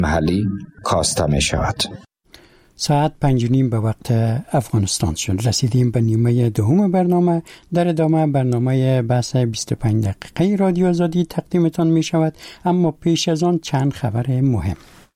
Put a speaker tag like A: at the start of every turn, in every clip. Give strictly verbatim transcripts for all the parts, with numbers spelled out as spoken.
A: محلی کاسته می شود.
B: ساعت پنج و نیم به وقت افغانستان شد. رسیدیم به نیمه دوم برنامه. در ادامه برنامه بحث بیست و پنج دقیقه رادیو آزادی تقدیمتان می شود، اما پیش از آن چند خبر مهم.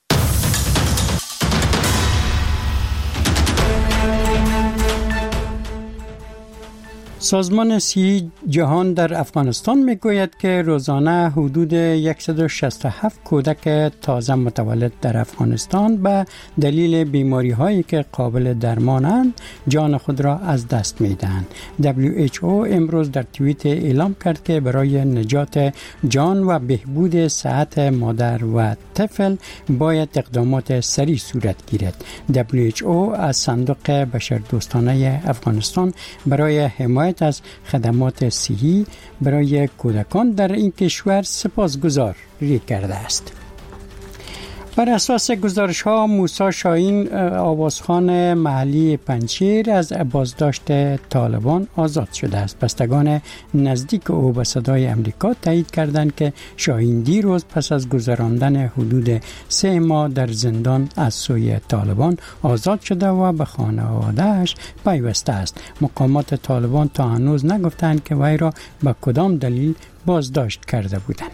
B: سازمان صحی جهان در افغانستان میگوید که روزانه حدود صد و شصت و هفت کودک تازه متولد در افغانستان به دلیل بیماری هایی که قابل درمانند جان خود را از دست میدهند. دبلیو اچ او امروز در توییت اعلام کرد که برای نجات جان و بهبود صحت مادر و طفل باید اقدامات سریع صورت گیرد. دبلیو اچ او از صندوق بشردوستانه افغانستان برای حمایت از خدمات صحی برای کودکان در این کشور سپاسگزاری کرده است. بر اساس گزارش ها موسی شاهین آوازخوان محلی پنجشیر از بازداشت طالبان آزاد شده است. بستگان نزدیک او به صدای امریکا تایید کردند که شاهین دیروز پس از گذراندن حدود سه ماه در زندان از سوی طالبان آزاد شده و به خانواده‌اش پیوسته است. مقامات طالبان تا هنوز نگفتند که وی را به کدام دلیل بازداشت کرده بودند.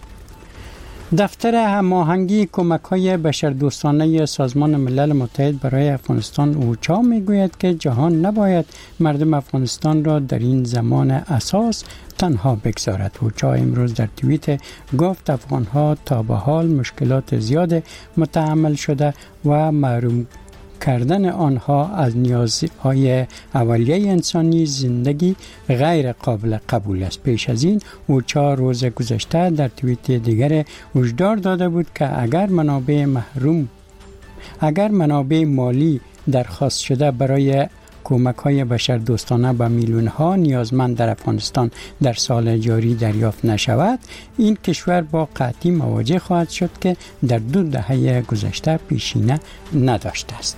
B: دفتر هماهنگی کمک‌های بشردوستانه سازمان ملل متحد برای افغانستان اوچا میگوید که جهان نباید مردم افغانستان را در این زمان اساس تنها بگذارد. اوچا امروز در توییت گفت افغان‌ها تا به حال مشکلات زیاد متحمل شده و محروم کردن آنها از نیازهای اولیه انسانی زندگی غیر قابل قبول است. پیش از این اوچا روز گذشته در توییت دیگر هشدار داده بود که اگر منابع محروم اگر منابع مالی درخواست شده برای کمک‌های بشردوستانه به میلیون‌ها نیازمند در افغانستان در سال جاری دریافت نشود، این کشور با قحطی مواجه خواهد شد که در دو دهه گذشته پیشینه نداشته است.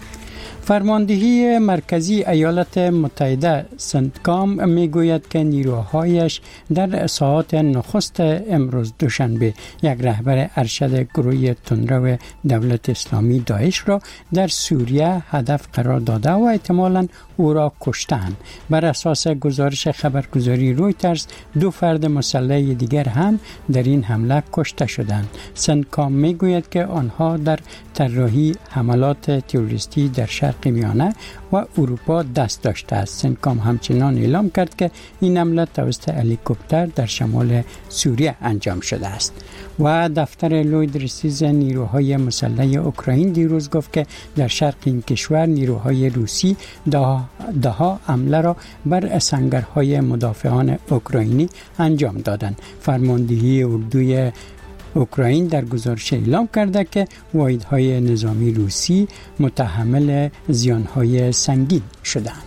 B: فرماندهی مرکزی ایالات متحده سنتکام میگوید که نیروهایش در ساعات نخست امروز دوشنبه یک رهبر ارشد گروه تندرو دولت اسلامی داعش را در سوریه هدف قرار داده و احتمالاً او را کشتند. بر اساس گزارش خبرگزاری رویترز دو فرد مسلح دیگر هم در این حمله کشته شدند. سنتکام میگوید که آنها در طراحی حملات تروریستی در شرق میانه و اروپا دست داشته است. سنتکام همچنان اعلام کرد که این حمله توسط هلیکوپتر در شمال سوریه انجام شده است. و دفتر لوید رسیز نیروهای مسلح اوکراین دیروز گفت که در شرق این کشور نیروهای روسی ده ها حمله را بر سنگرهای مدافعان اوکراینی انجام دادند. فرماندهی اردوی اوکراین در گزارش اعلام کرده که واحدهای نظامی روسی متحمل زیانهای سنگین شدند.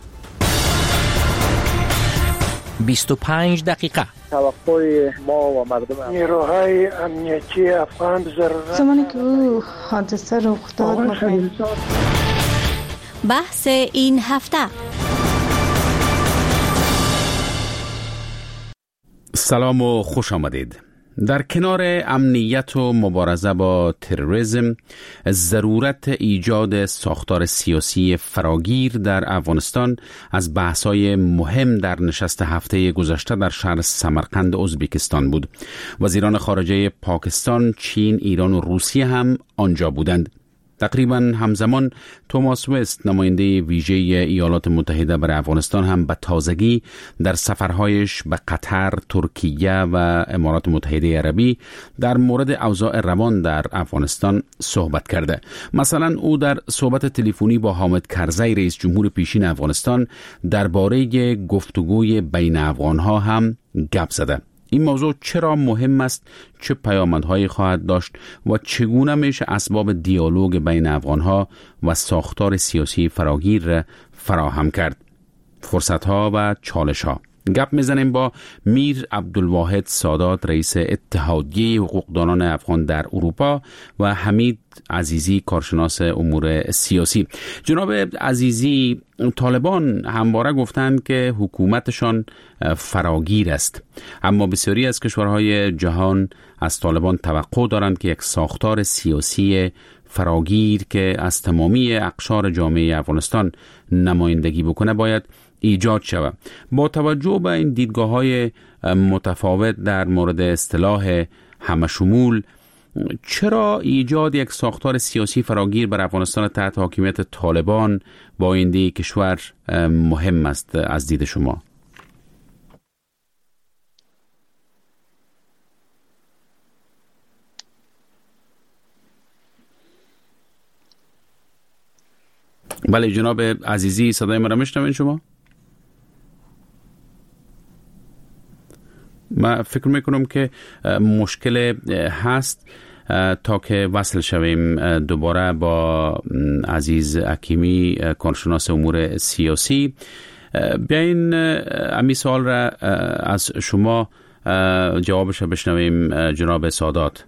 C: بیست و پنج دقیقه
D: توقع ما و مردم
E: نیروهای امنیتی افغان ضرورت
F: زمانی که او حادثه رخ داد
G: بحث این هفته.
H: سلام و خوش آمدید. در کنار امنیت و مبارزه با تروریسم، ضرورت ایجاد ساختار سیاسی فراگیر در افغانستان از بحث‌های مهم در نشست هفته گذشته در شهر سمرقند ازبکستان بود. وزیران خارجه پاکستان، چین، ایران و روسیه هم آنجا بودند. تقریباً همزمان توماس وست، نماینده ویژه ایالات متحده برای افغانستان، هم به تازگی در سفرهایش به قطر، ترکیه و امارات متحده عربی در مورد اوضاع روان در افغانستان صحبت کرده. مثلا او در صحبت تلفنی با حامد کرزی، رئیس جمهور پیشین افغانستان، درباره گفتگوی بین افغانها هم گپ زده. این موضوع چرا مهم است، چه پیامدهایی خواهد داشت و چگونه میشه اسباب دیالوگ بین افغانها و ساختار سیاسی فراگیر فراهم کرد. فرصتها و چالشها. گپ میزنیم با میر عبدالواحد سادات، رئیس اتحادیه حقوقدانان افغان در اروپا و حمید عزیزی، کارشناس امور سیاسی. جناب عزیزی، طالبان همواره گفتند که حکومتشان فراگیر است، اما بسیاری از کشورهای جهان از طالبان توقع دارند که یک ساختار سیاسی فراگیر که از تمامی اقشار جامعه افغانستان نمایندگی بکنه باید ایجاد شود. با توجه به این دیدگاه‌های متفاوت در مورد اصطلاح همشمول، چرا ایجاد یک ساختار سیاسی فراگیر بر افغانستان تحت حاکمیت طالبان با آینده کشور مهم است از دید شما؟ بله جناب عزیزی، صدای ما را میشنوین شما؟ من فکر میکنم که مشکل هست تا که وصل شویم دوباره با عزیز حکیمی، کارشناس امور سیاسی. بیاین امی سوال را از شما جوابش را بشنویم جناب سادات.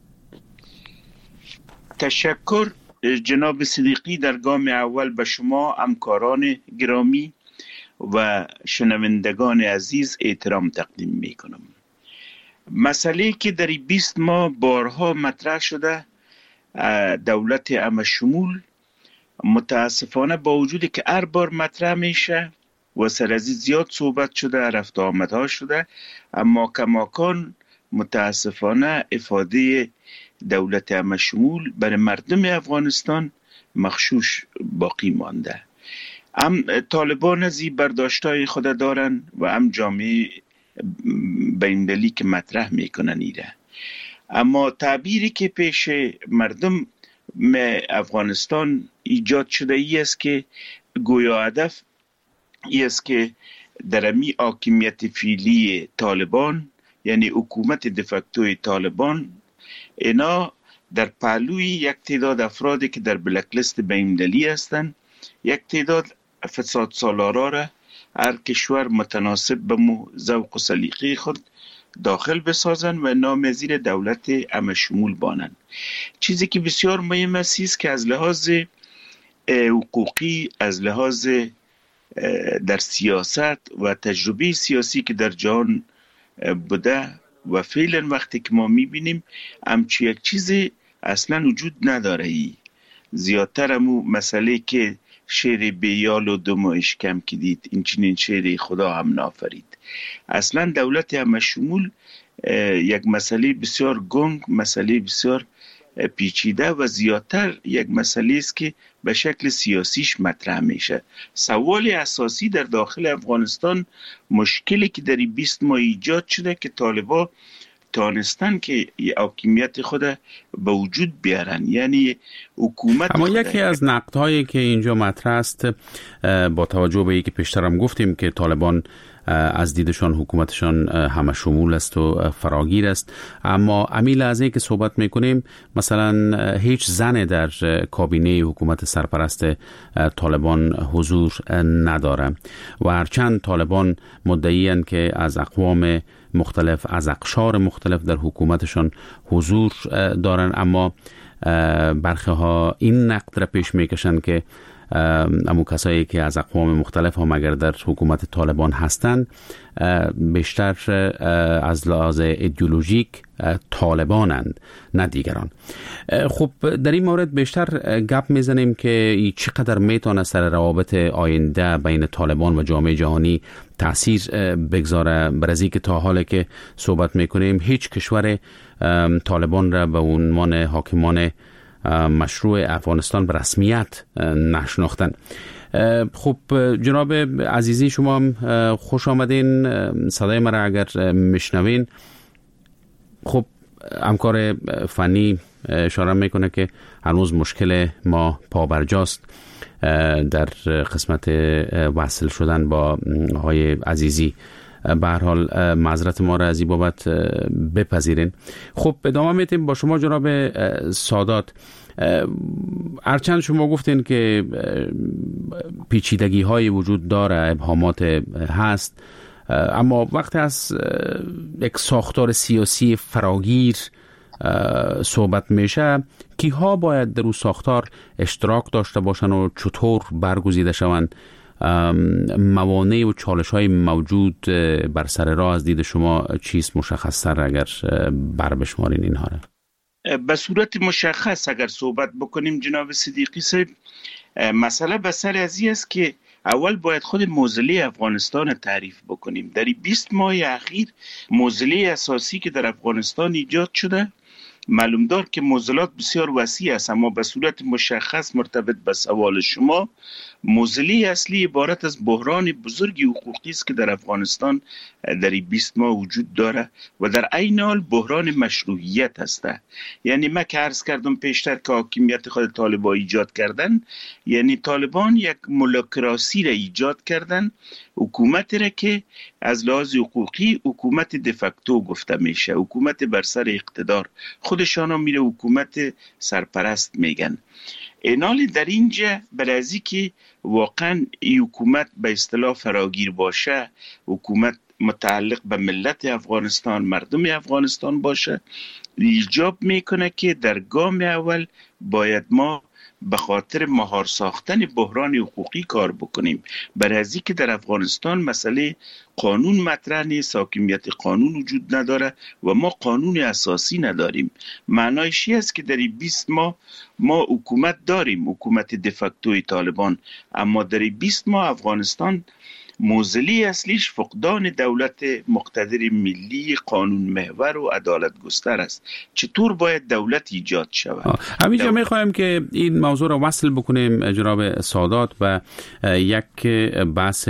I: تشکر جناب صدیقی. در گام اول به شما همکاران گرامی و شنوندگان عزیز احترام تقدیم می کنم. مسئله که در بیست ماه بارها مطرح شده، دولت همشمول، متاسفانه با وجودی که هر بار مطرح میشه و سر از زیاد صحبت شده، رفت آمدها شده، اما کماکان متاسفانه افاده دولت همشمول برای مردم افغانستان مغشوش باقی مانده. هم طالبان از این برداشتای خود دارن و هم جامعه بین‌المللی که مطرح میکنن ایره. اما تعبیری که پیش مردم افغانستان ایجاد شده ای است که گویا هدف ای است که در امی حاکمیت فعلی طالبان، یعنی حکومت دفکتوی طالبان، اینا در پهلوی یک تعداد افرادی که در بلک لیست بین‌المللی هستند، یک تعداد فساد سالارا را هر کشور متناسب به مو ذوق و سلیقه خود داخل بسازن و نامزیر دولت همشمول بانند. چیزی که بسیار مهم است که از لحاظ حقوقی، از لحاظ در سیاست و تجربه سیاسی که در جهان بوده و فعلا وقتی که ما میبینیم همچی یک چیزی اصلا وجود نداره. ای زیادتر همو مسئله که شعر بیال و دو ماهش کم کدید، این چنین شعر خدا هم نافرید. اصلا دولت همشمول یک مسئله بسیار گنگ، مسئله بسیار پیچیده و زیادتر یک مسئله است که به شکل سیاسیش مطرح میشه. سوال اساسی در داخل افغانستان، مشکلی که در بیست ماه ایجاد شده که طالبان تانستن که حاکمیت خود به وجود بیارن، یعنی حکومت.
H: اما یکی از نقدهایی که اینجا مطرح است، با توجه به اینکه پیشترم گفتیم که طالبان از دیدشان حکومتشان همشمول است و فراگیر است، اما امیل از این که صحبت میکنیم مثلا هیچ زن در کابینه حکومت سرپرست طالبان حضور نداره و هرچند طالبان مدعی‌اند که از اقوام مختلف، از اقشار مختلف در حکومتشان حضور دارن، اما برخی ها این نقد را پیش میکشن که امو کسایی که از اقوام مختلف هم اگر در حکومت طالبان هستند بیشتر از لحاظ ایدئولوژیک طالبانند نه دیگران. خب در این مورد بیشتر گپ میزنیم که چقدر میتونه سر روابط آینده بین طالبان و جامعه جهانی تأثیر بگذاره، بر از اینکه تا حالی که صحبت میکنیم هیچ کشور طالبان را به عنوان حاکمان مشروع افغانستان به رسمیت نشناختن. خب جناب عزیزی، شما هم خوش آمدین، صدای ما را اگر میشنوین. خب همکار فنی اشاره میکنه که هنوز مشکل ما پابرجاست در قسمت وصل شدن با آقای عزیزی. به هر حال معذرت ما را از این بابت بپذیرین. خب ادامه میدیم با شما جناب سادات. هرچند شما گفتین که پیچیدگی های وجود داره، ابهامات هست، اما وقتی از یک ساختار سیاسی فراگیر صحبت میشه، کیها باید در اون ساختار اشتراک داشته باشن و چطور برگزیده شوند؟ موانع و چالش های موجود بر سر راه از دید شما چیست مشخص تر اگر بر بشمارین اینها را؟
I: به صورت مشخص اگر صحبت بکنیم جناب صدیقی صاحب، مسئله به سر ازی است که اول باید خود موزله افغانستان تعریف بکنیم. در بیست ماه اخیر موزله اساسی که در افغانستان ایجاد شده، معلوم دار که موزلات بسیار وسیع است، اما به صورت مشخص مرتبط به سوال شما، موزله اصلی عبارت از بحران بزرگی حقوقی است که در افغانستان در بیست ماه وجود داره و در عین حال بحران مشروعیت است. یعنی من که عرض کردم پیشتر که حاکمیت خود طالبان ایجاد کردن، یعنی طالبان یک مولوکراسی را ایجاد کردن، حکومت را که از لحاظ حقوقی حکومت دفکتو گفته میشه، حکومت بر سر اقتدار، خودشان ها میره حکومت سرپرست میگن. اینال در اینجا برای که واقعا این حکومت به اصطلاح فراگیر باشه، حکومت متعلق به ملت افغانستان، مردم افغانستان باشه، ایجاب میکنه که در گام اول باید ما به خاطر مهار ساختن بحران حقوقی کار بکنیم. برای از که در افغانستان مسئله قانون مطرح نیست، حاکمیت قانون وجود نداره و ما قانون اساسی نداریم. معنایش این است که در بیست ماه ما حکومت داریم، حکومت دفکتوی طالبان، اما در بیست ماه افغانستان موزلی اصلیش فقدان دولت مقتدر ملی، قانون محور و عدالت گستر است. چطور باید دولت ایجاد شود؟
H: همینجا دول... میخوایم که این موضوع رو وصل بکنیم جناب سادات و یک بحث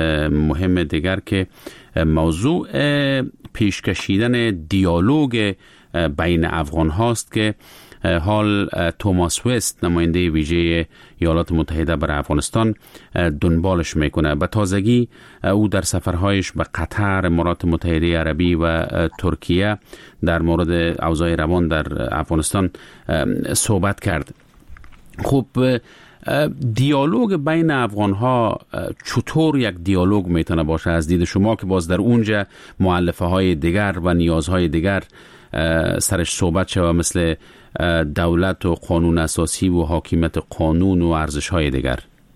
H: مهم دیگر که موضوع پیش کشیدن دیالوگ بین افغان هاست که حال توماس وست نماینده ویژه ایالات متحده برای افغانستان دنبالش میکنه. به تازگی او در سفرهایش به قطر، امارات متحده عربی و ترکیه در مورد اوضاع روان در افغانستان صحبت کرد. خب دیالوگ بین افغان ها چطور یک دیالوگ میتونه باشه از دید شما که باز در اونجا مؤلفه های دیگر و نیازهای دیگر سرش صحبت شود، مثل دولت و قانون اساسی و حاکمیت قانون و ارزش‌های دیگر؟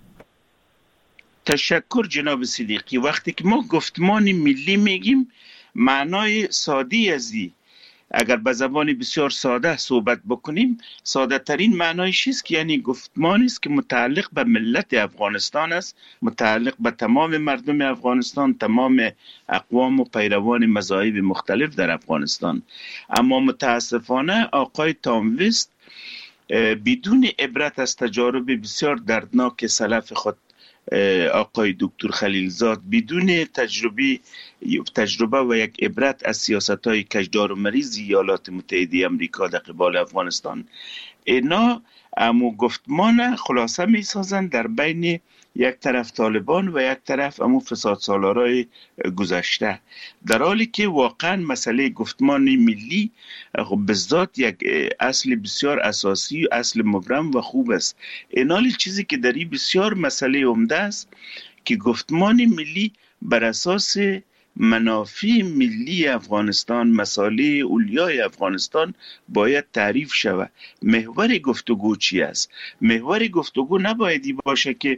I: تشکر جناب صدیقی. وقتی که ما گفتمان ملی میگیم، معنای سادی ازی اگر به زبان بسیار ساده صحبت بکنیم، ساده ترین معنایش است که یعنی گفتمانی است که متعلق به ملت افغانستان است، متعلق به تمام مردم افغانستان، تمام اقوام و پیروان مذاهب مختلف در افغانستان. اما متاسفانه آقای تام وست بدون عبرت از تجارب بسیار دردناک سلف خود، آقای دکتر خلیلزاد، بدون تجربه تجربه و یک عبرت از سیاست‌های کجدار و مریض ایالات متحده آمریکا در قبال افغانستان، اینا امو گفتمان خلاصه می سازند در بین یک طرف طالبان و یک طرف امو فساد سالارای گذشته، در حالی که واقعا مسئله گفتمان ملی به ذات یک اصل بسیار اساسی، اصل مبرم و خوب است. اینال چیزی که در این بسیار مسئله عمده است که گفتمان ملی بر اساس منافع ملی افغانستان، مصالح اولیای افغانستان باید تعریف شود. محور گفتگو چی است؟ محور گفتگو نبایدی باشه که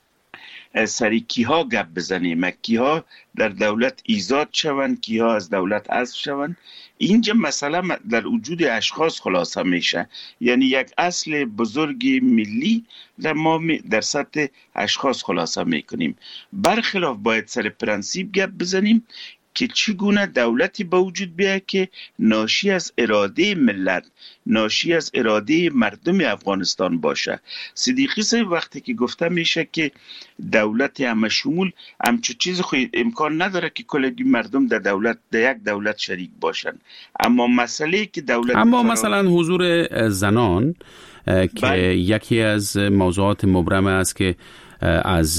I: سری کیها گپ بزنیم، کیها در دولت ایجاد شوند، کیها از دولت حذف شوند. اینجا مسئله در وجود اشخاص خلاصه میشه، یعنی یک اصل بزرگ ملی در ما در سطح اشخاص خلاصه میکنیم. برخلاف باید سر پرنسیپ گپ بزنیم که چگونه دولتی به وجود بیاید که ناشی از اراده ملت، ناشی از اراده مردم افغانستان باشه. صدیقی صاحب وقتی که گفته میشه که دولت همه شمول، همچون چیز خود امکان نداره که کلگی مردم در دولت در یک دولت شریک باشن. اما مسئله که دولت
H: اما مثلا حضور زنان که بله. یکی از موضوعات مبرمه است که از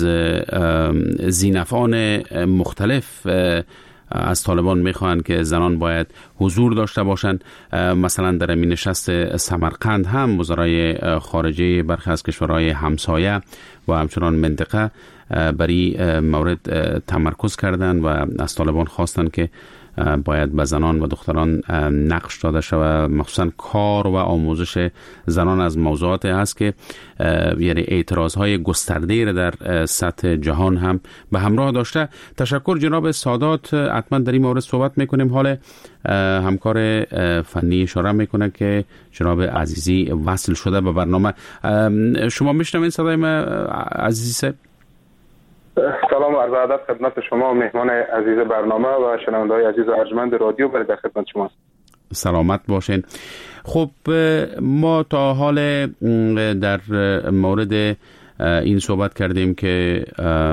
H: ذینفعان مختلف از طالبان میخواهند که زنان باید حضور داشته باشند. مثلا در این نشست سمرقند هم وزرای خارجه برخی از کشورهای همسایه و همچنان منطقه برای مورد تمرکز کردن و از طالبان خواستن که باید به زنان و دختران نقش داده شود، مخصوصا کار و آموزش زنان از موضوعات هست که یعنی اعتراضهای گسترده را در سطح جهان هم به همراه داشته. تشکر جناب سادات. حتما در این مورد صحبت میکنیم. حال همکار فنی اشاره میکنه که جناب عزیزی وصل شده به برنامه. شما میشنوین صدای من عزیزی صاحب؟
J: سلام و عرض ادب خدمت شما مهمان عزیز برنامه و شنونده‌های عزیز و ارجمند رادیو. برای در خدمت شماست.
H: سلامت باشین. خب ما تا حال در مورد این صحبت کردیم که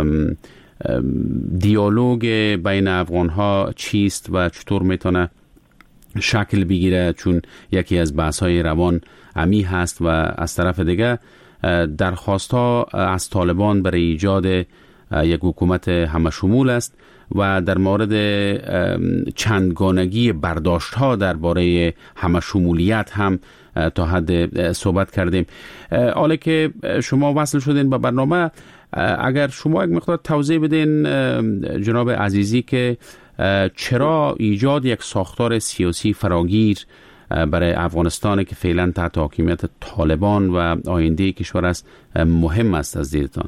H: دیالوگ بین افغان‌ها چیست و چطور میتونه شکل بگیره، چون یکی از بحث‌های روان عمی هست و از طرف دیگه درخواست‌ها از طالبان برای ایجاد یک حکومت همه شمول است و در مورد چندگانگی برداشت ها درباره همه شمولیت هم تا حد صحبت کردیم. حالا که شما وصل شدین به برنامه، اگر شما یک مقدار توضیح بدین جناب عزیزی که چرا ایجاد یک ساختار سیاسی فراگیر برای افغانستان که فعلا تحت حاکمیت طالبان و آینده کشور است مهم است از دیدتان؟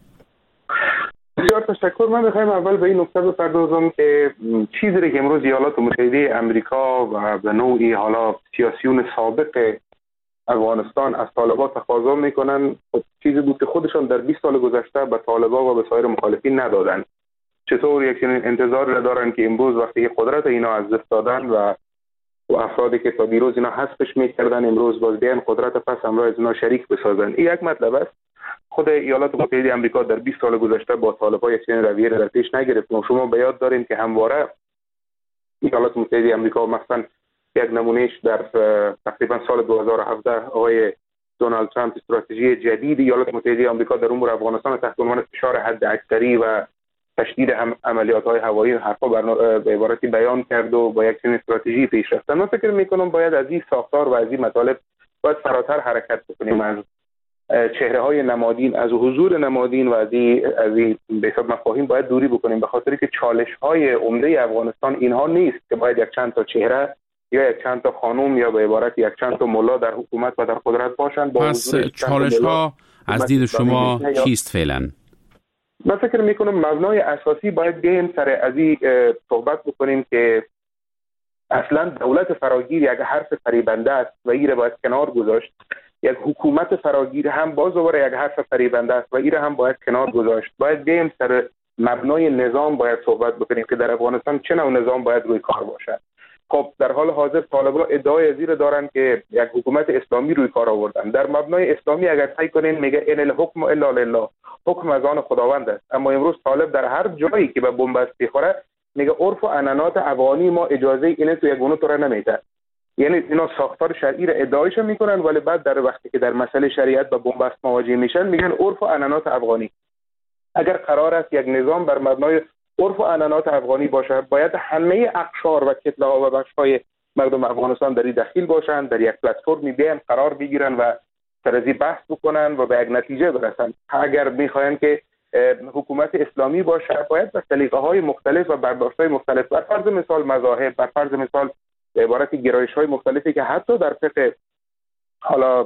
J: بسیار تشکر. من بخوایم اول به این نکته بپردازم که چیزی که امروز ایالات متحده امریکا و به نوعی حالا سیاسیون سابق افغانستان از طالبان تقاضا میکنن چیزی بود که خودشان در بیست سال گذشته به طالبان و به سایر مخالفین ندادن. چطور یک چنین انتظار دارن که امروز وقتی قدرت اینا از دست دادن و و افرادی که تا دیروز اینا حذفش میکردن امروز باز بیان قدرت پس همراه از اینا شریک بسازن. این یک مطلب است. خود ایالات متحده آمریکا در بیست سال گذشته با طالبان یک چنین رویه را در پیش نگرفت. و شما به یاد دارین که همواره ایالات متحده آمریکا مثلا یک نمونهش در تقریبا سال دو هزار و هفده آقای دونالد ترامپ استراتژی جدید ایالات متحده آمریکا در امور افغانستان تحت عنوان فشار حداکثری و تشدید عملیات‌های هوایی حرفا به عبارتی بیان کرد و با یک چنین استراتژی پیش رفتن. من فکر می‌کنم باید از این ساختار و از این مطالب باید فراتر حرکت بکنیم، از چهره‌های نمادین، از حضور نمادین و از این از این به حساب مفاهیم باید دوری بکنیم، به خاطری که چالش‌های عمده افغانستان اینها نیست که باید یک چند تا چهره یا یک چند تا خانم یا به عبارت یک چند تا ملا در حکومت و در قدرت باشند.
H: پس چالش‌ها از دید شما چیست فعلا؟
J: من فکر میکنم مبنای اساسی باید بیایم سر از این صحبت بکنیم که اصلا دولت فراگیر یک حرف فریبنده است و این را باید کنار گذاشت. یک حکومت فراگیر هم باز دوباره یک حرف فریبنده است و این را هم باید کنار گذاشت. باید بیایم سر مبنای نظام باید صحبت بکنیم که در افغانستان چه نوع نظام باید روی کار باشد. خب در حال حاضر طالبان ادعای زیر دارن که یک حکومت اسلامی روی کار آوردن. در مبنای اسلامی اگر سعی کنین میگه ان الحکم الا لله، حکم از آن خداوند است. اما امروز طالب در هر جایی که به بنبست میخوره میگه عرف و عنعنات افغانی ما اجازه اینه تو یک گونه تو را نمیده. یعنی اینا ساختار شرعی را ادعایش میکنن ولی بعد در وقتی که در مسئله شریعت به بنبست مواجه میشن میگن عرف و عنعنات افغانی. اگر قرار است یک نظام بر مبنای عرف و عنعنات افغانی باشه باید همه اقشار و کتله ها و بخش‌های مردم افغانستان در این دخیل باشند، در یک پلتفرمی بیان قرار بگیرن و سر از این بحث بکنن و به یک نتیجه برسن. اگر میخواین که حکومت اسلامی باشه باید به سلیقه‌های مختلف و برداشت‌های مختلف، بر فرض مثال مذاهب، بر فرض مثال به عبارت گرایش‌های مختلفی که حتی در فقه حالا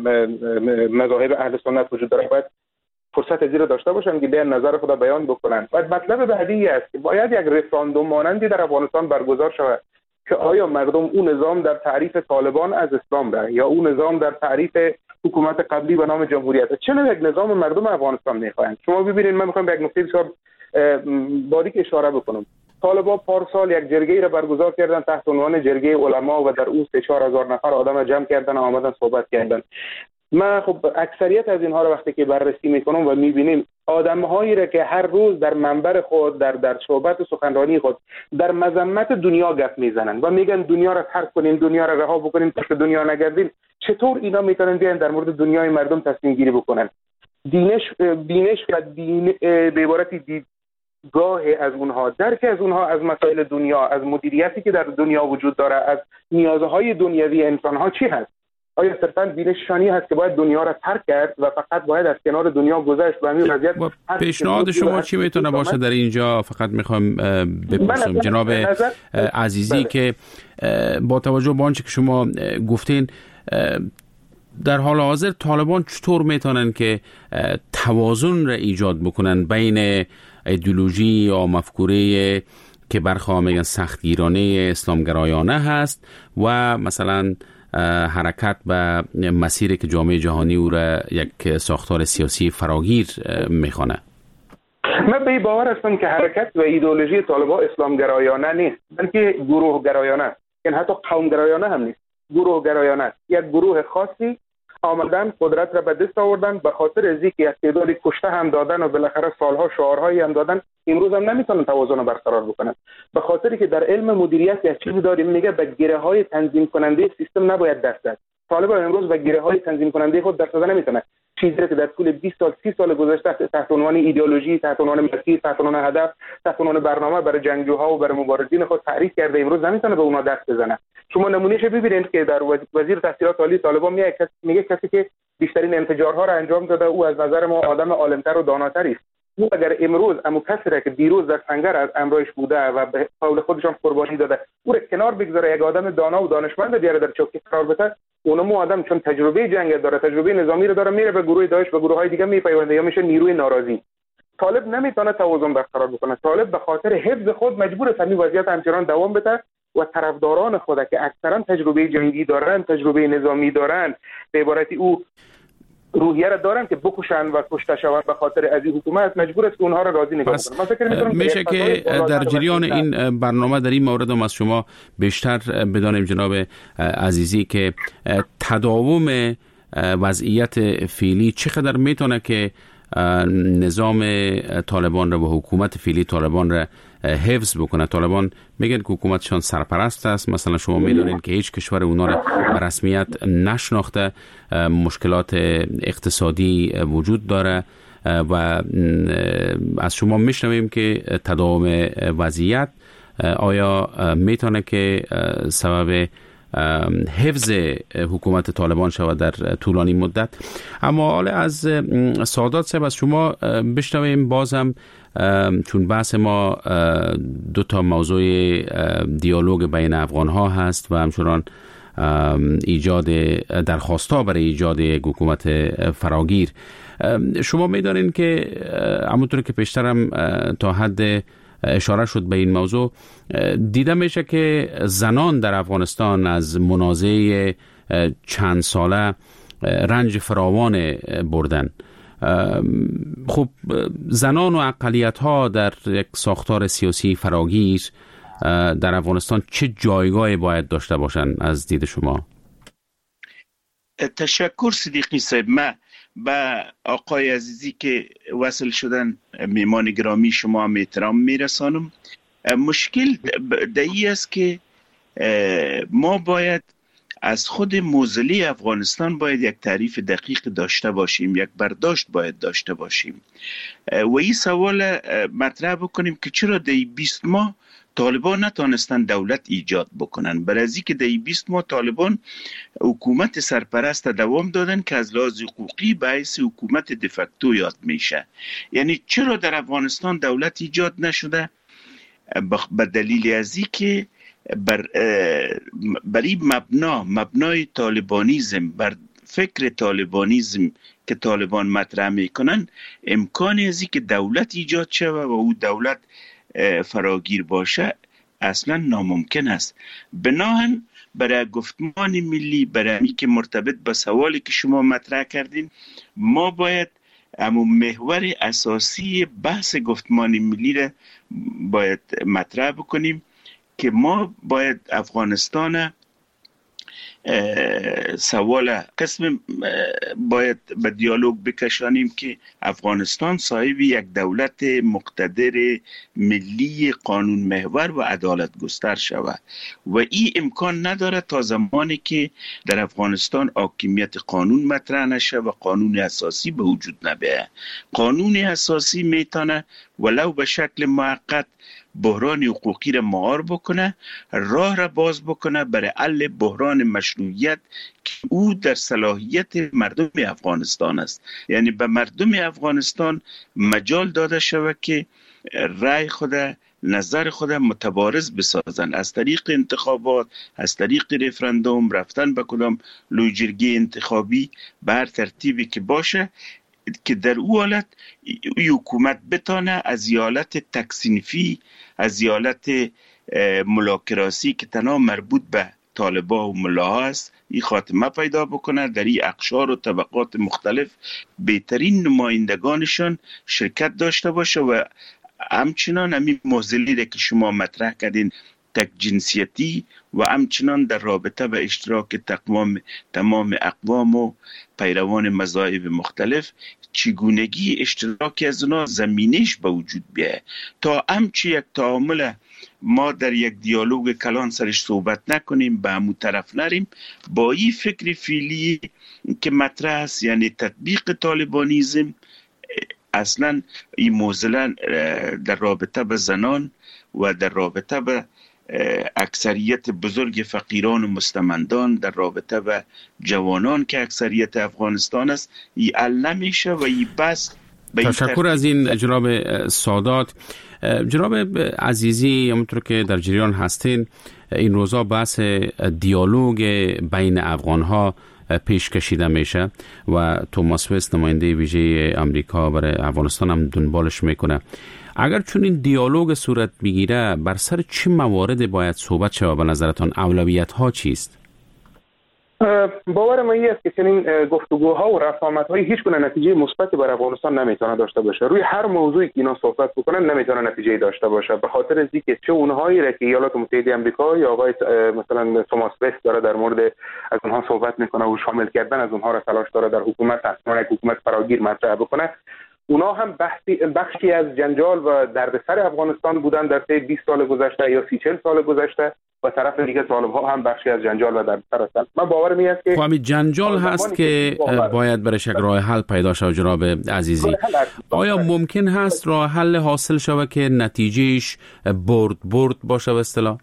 J: مذاهب اهل سنت وجود داره باید فرصت ازی رو داشته باشن که بیان نظر خود بیان بکنن. و مطلب بعدی است که باید یک رفراندوم مانندی در افغانستان برگزار شود که آیا مردم اون نظام در تعریف طالبان از اسلام ده یا اون نظام در تعریف حکومت قبلی به نام جمهوریت، چه نوع یک نظام مردم افغانستان میخواهند. شما ببینید، من میخوام به یک نکته بسیار باریک اشاره بکنم. طالبان پارسال یک جرگه‌ای را برگزار کردن تحت عنوان جرگه علما و در اون سه چهار هزار نفر آدم جمع کردن و آمدن صحبت کردن. ما خب اکثریت از اینها رو وقتی که بررسی میکنم و میبینیم آدم‌هایی را که هر روز در منبر خود در در صحبت سخنرانی خود در مذمت دنیا گپ میزنن و میگن دنیا را ترک کنین، دنیا را رها بکنین تا که دنیا نگردین، چطور اینا میتونن بیان در مورد دنیای مردم تصمیم گیری بکنن؟ دینش بینش و دین به عبارتی دیدگاه از اونها، درک از اونها از مسائل دنیا، از مدیریتی که در دنیا وجود داره، از نیازهای دنیوی انسان‌ها چی هست؟ آیا صرفاً بینشانی هست که باید دنیا را ترک کرد و فقط باید از کنار دنیا گذشت و همین وضعیت؟
H: پیشنهاد شما چی میتونه باشه در اینجا؟ فقط میخوام بپرسم جناب عزیزی بله. که با توجه به آنچه که شما گفتین در حال حاضر طالبان چطور میتونن که توازن را ایجاد بکنن بین ایدئولوژی یا مفکوره که برخواه میگن سختگیرانه اسلامگرایانه هست و مثلا حرکت به مسیری که جامعه جهانی او را یک ساختار سیاسی فراگیر میخوانه؟
J: من به این باور هستم که حرکت و ایدئولوژی طالبان اسلامگرایانه نیست، بلکه گروه گرایانه است. یعنی حتی قوم گرایانه هم نیست، گروه گرایانه است. یک گروه خاصی آمدن قدرت را به دست آوردن، به خاطر از اینکه یک تعداد کشته هم دادن و بالاخره سالها شعارهایی هم دادن، امروز هم نمیتونن توازن رو برقرار بکنن. به خاطری که در علم مدیریت یک چیزی داریم میگه به گره های تنظیم کننده سیستم نباید دست زد. طالبان امروز به گره های تنظیم کننده خود دست زدن نمیتونه. چیزی که در طول بیست سال سی سال گذشته تحت عنوان ایدئولوژی، تحت عنوان مسیر، تحت عنوان هدف، تحت عنوان برنامه برای جنگجوها و برای مبارزین خود تعریف کرده، امروز نمیتونه به اونا دست بزنه. شما نمونهش ببینید که در وزیر تحصیلات عالی طالبان میگه میگه کسی که بیشترین انفجارها را انجام داده او از نظر ما آدم عالمتر و داناتری است. او اگر امروز امو کسی را که دیروز در سنگر از امرایش بوده و به قول خودشان قربانی داده او را کنار بگذاره، یک آدم دانا و دانشمند بیاره در چوکی قرار بده، اونم آدم چون تجربه جنگ داره، تجربه نظامی رو داره، میره به گروه داعش و گروه های دیگه میپیونده یا میشه نیروی ناراضی. طالب نمیتونه توازن برقرار بکنه. طالب به خاطر حفظ خود مجبور است همین وضعیت همچنان دوام بده و طرفداران خود که اکثرا تجربه جنگی دارن، تجربه نظامی دارن، به عبارتی او روحیه را دارن که بکشن و کشته شوند به خاطر از این حکومت، مجبور است که اونها را راضی نگاه کنن. من فکر می‌کنم
H: میشه که در جریان این برنامه در این مورد هم از شما بیشتر بدانیم جناب عزیزی که تداوم وضعیت فعلی چقدر میتونه که نظام طالبان را و حکومت فعلی طالبان را حفظ بکنه. طالبان میگن که حکومتشان سرپرست است، مثلا شما میدونید که هیچ کشور اونا را به رسمیت نشناخته، مشکلات اقتصادی وجود داره و از شما میشنویم که تداوم وضعیت آیا میتونه که سبب حفظ حکومت طالبان شود در طولانی مدت؟ اما حالا از سادات صاحب از شما بشنویم بازم، چون بحث ما دو تا موضوع دیالوگ بین افغان ها هست و همچنان ایجاد درخواست ها برای ایجاد حکومت فراگیر. شما میدانین که همونطور که پیشترم تا حد اشاره شد به این موضوع، دیده میشه که زنان در افغانستان از منازعه چند ساله رنج فراوان بردن. خب زنان و اقلیت ها در یک ساختار سیاسی فراگیر در افغانستان چه جایگاهی باید داشته باشند از دید شما؟
I: تشکر صدیقی صاحب. من به آقای عزیزی که وصل شدن، میمان گرامی شما هم احترام میرسانم. مشکل دایی است که ما باید از خود موزلی افغانستان باید یک تعریف دقیق داشته باشیم، یک برداشت باید داشته باشیم و این سوال مطرح بکنیم که چرا در بیست ماه طالبان نتانستن دولت ایجاد بکنن. برای که در بیست ماه طالبان حکومت سرپرست دوام دادن که از لحاظ حقوقی به حیث حکومت دفکتو یاد میشه. یعنی چرا در افغانستان دولت ایجاد نشده؟ به دلیل از این که بر بری مبنا مبنای طالبانیزم، بر فکر طالبانیزم که طالبان مطرح میکنن، امکانی از این که دولت ایجاد شود و او دولت فراگیر باشه اصلا ناممکن است. بناهن برای گفتمان ملی، برای این که مرتبط به سوالی که شما مطرح کردین، ما باید اما محور اساسی بحث گفتمان ملی را باید مطرح بکنیم که ما باید افغانستان سوال قسم باید به دیالوگ بکشانیم که افغانستان صاحب یک دولت مقتدر ملی قانون محور و عدالت گستر شود و این امکان نداره تا زمانی که در افغانستان حاکمیت قانون مطرح نشه و قانون اساسی به وجود نبیه. قانون اساسی میتونه ولو به شکل موقت بحران حقوقی را مهار بکنه، راه را باز بکنه برای حل بحران مشروعیت که او در صلاحیت مردم افغانستان است. یعنی به مردم افغانستان مجال داده شود که رای خود، نظر خود متبارز بسازن از طریق انتخابات، از طریق رفراندوم، رفتن به کدام لوجرگی انتخابی بر ترتیبی که باشه، که در او حالت حکومت بتانه از حالت تکصنفی، از حالت ملاکراسی که تنها مربوط به طالبا و ملاها است، این خاتمه پیدا بکنه. در این اقشار و طبقات مختلف بهترین نمایندگانشان شرکت داشته باشه و همچنان همین معضلی که شما مطرح کردین، تک جنسیتی و همچنان در رابطه به اشتراک تمام تمام اقوام و پیروان مذاهب مختلف، چگونگی اشتراکی از اونا زمینش به وجود بیایه تا همچی یک تعامل ما در یک دیالوگ کلان سرش صحبت نکنیم، به همون طرف نریم. با این فکر فعلی که مطرح است، یعنی تطبیق طالبانیزم، اصلا این موزله در رابطه به زنان و در رابطه به اکثریت بزرگ فقیران و مستمندان، در رابطه به جوانان که اکثریت افغانستان است، این حل نمیشه و این بس.
H: تشکر از این جناب سادات. جناب عزیزی، همونطور که در جریان هستین، این روزا بحث دیالوگ بین افغانها پیش کشیده میشه و توماس وست، نماینده ویژه امریکا برای افغانستان، هم دنبالش میکنه. اگر چون این دیالوگ صورت بگیره، بر سر چه موارد باید صحبت شود؟ به نظرتان اولویت ها چیست؟
J: باور من این است که چنین گفتگوها و رسامت‌های هیچ گونه نتیجه مثبتی برای افغانستان نمیتونه داشته باشه. روی هر موضوعی که اینا صحبت بکنن نمیتونه نتیجه داشته باشه، به خاطر از اینکه چه اونهایی را که ایالات متحده آمریکا یا آقای مثلا توماس وست داره در مورد از اونها صحبت میکنه و شامل کردن از اونها را تلاش داره در حکومت اصلا یک حکومت فراگیر مطرح بکنه، اونا هم بخشی بخشی از جنجال و دردسر افغانستان بودن در طی بیست سال گذشته یا سی چهل سال گذشته، و طرف دیگه طالب‌ها هم بخشی از جنجال و دردسر هستند. من باور میاد که
H: همین جنجال هست که باید برش یک راه حل پیدا شود. جناب عزیزی، آیا ممکن هست راه حل حاصل شود که نتیجهش برد برد باشه به اصطلاح؟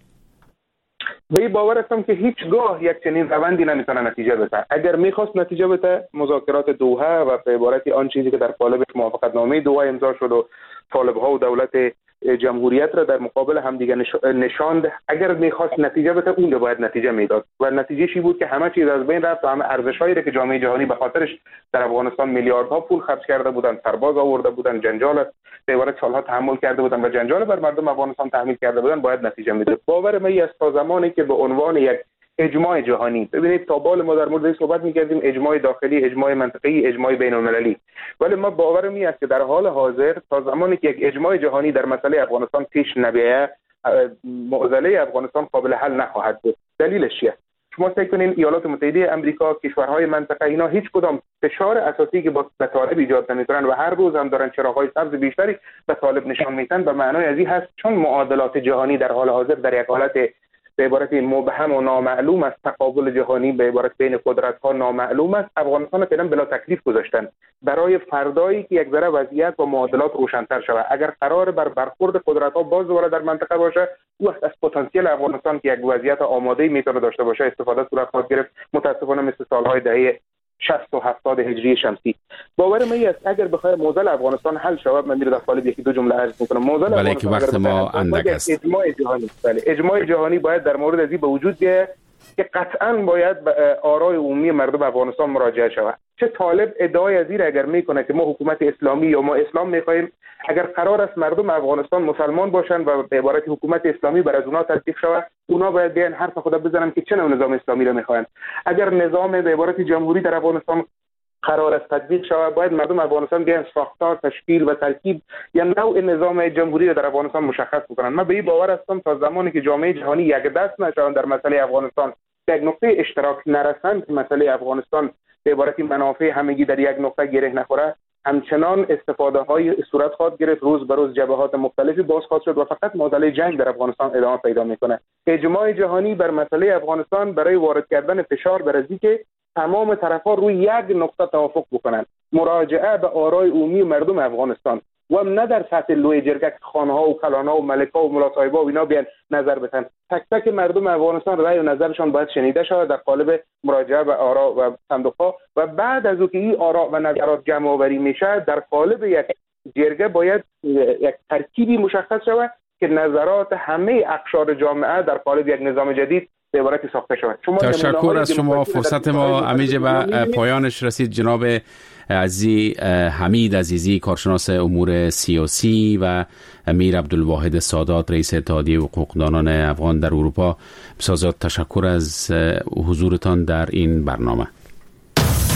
J: به این باور هستم که هیچگاه یک چنین روندی نمیتونه نتیجه بده. اگر میخواست نتیجه بده، مذاکرات دوحه و به عبارتی آن چیزی که در قالب موافقت نامه دوحه امضا شد و طالب‌ها و دولت جمهوریت را در مقابل همدیگه نشاند، اگر میخواست نتیجه بده اون رو باید نتیجه میداد و نتیجهشی بود که همه چیز از بین رفت و همه ارزش‌هایی را که جامعه جهانی به خاطرش در افغانستان میلیاردها پول خرج کرده بودند، سرباز آورده بودند، جنجال به عبارت سالها تحمل کرده بودند و جنجال بر مردم افغانستان تحمیل کرده بودند، باید نتیجه میداد. باور من است تا زمانی که به عنوان یک اجماع جهانی، ببینید تا بال ما در مورد این صحبت می‌کردیم، اجماع داخلی، اجماع منطقه‌ای، اجماع بین‌المللی، ولی ما باورم این است که در حال حاضر تا زمانی که یک اجماع جهانی در مسئله افغانستان پیش نبیاید، معضله افغانستان قابل حل نخواهد بود. دلیلش چیه؟ شما فکر کنین ایالات متحده آمریکا، کشورهای منطقه، اینا هیچ کدام فشار اساسی که با طالب ایجاد نمی‌کنن و هر روز هم دارن چراغ‌های سبز بیشتری به طالب نشان میدن، به معنای از این هست چون معادلات جهانی در حال حاضر در یک حالت به عبارت مبهم و نامعلوم است، تقابل جهانی به عبارت بین قدرت‌ها نامعلوم است، افغانستان فعلا بلا تکلیف گذاشتن برای فردایی که یک ذره وضعیت و معادلات روشن‌تر شود. اگر قرار بر برخورد قدرت‌ها باز دوباره در منطقه باشه، وقت از پتانسیل افغانستان که یک وضعیت آماده میتونه داشته باشه استفاده صورت خواهد گرفت، متاسفانه مثل سال‌های دهه شصت و هفتاد هجری شمسی. باور من است اگر بخواد معضل افغانستان حل شود، من میره در قالب یکی دو جمله عرض میکنم. معضل افغانستان
H: وقت ما اندک است.
J: اجماع جهانی، بله، اجماع جهانی باید در مورد ازی به وجود بیاید که قطعاً باید به آرای عمومی مردم افغانستان مراجعه شود. چه طالب ادعای از این اگر میکنه که ما حکومت اسلامی یا ما اسلام میخوایم، اگر قرار است مردم افغانستان مسلمان باشن و به عبارت حکومت اسلامی بر از اونها تطبیق شود، اونا باید بیان حرف خدا بزنن که چه نوع نظام اسلامی را میخواین. اگر نظام به عبارت جمهوری در افغانستان قرار است تطبیق شود، باید مردم افغانستان بیان ساختار، تشکیل و ترکیب یا نوع نظام جمهوری را در افغانستان مشخص بکنن. من به این باور هستم تا زمانی که جامعه جهانی یک دست نشوند در مسئله افغانستان، به یک نقطه اشتراک نرسند که مسئله افغانستان به عبارت منافع همگی در یک نقطه گره نخوره، همچنان استفاده های صورت خواهد گرفت، روز به روز جبهات مختلفی باز خواهد شد و فقط معادله جنگ در افغانستان ادامه پیدا میکنه. اجماع جهانی بر مسئله افغانستان برای وارد کردن فشار بر ازی که تمام طرف‌ها روی یک نقطه توافق بکنند، مراجعه به آرای عمومی مردم افغانستان، و نه در سطح لوی جرگه که خانه ها و کلان ها و ملک ها و ملا صاحبا و اینا بیان نظر بدن. تک تک مردم افغانستان رأی و نظرشان باید شنیده شود در قالب مراجعه به آرا و صندوق ها، و بعد از اینکه این آرا و نظرات جمع آوری میشه در قالب یک جرگه باید یک ترکیبی مشخص شود که نظرات همه اقشار جامعه در قالب یک نظام جدید به عبارتی ساخته شود.
H: تشکر از شما. فرصت ما همیشه به پایانش رسید. جناب عزیزی حمید عزیزی، کارشناس امور سیاسی، و امیر عبدالواحد سادات، رئیس اتحادیه حقوقدانان افغان در اروپا، بسیار تشکر از حضورتان در این برنامه.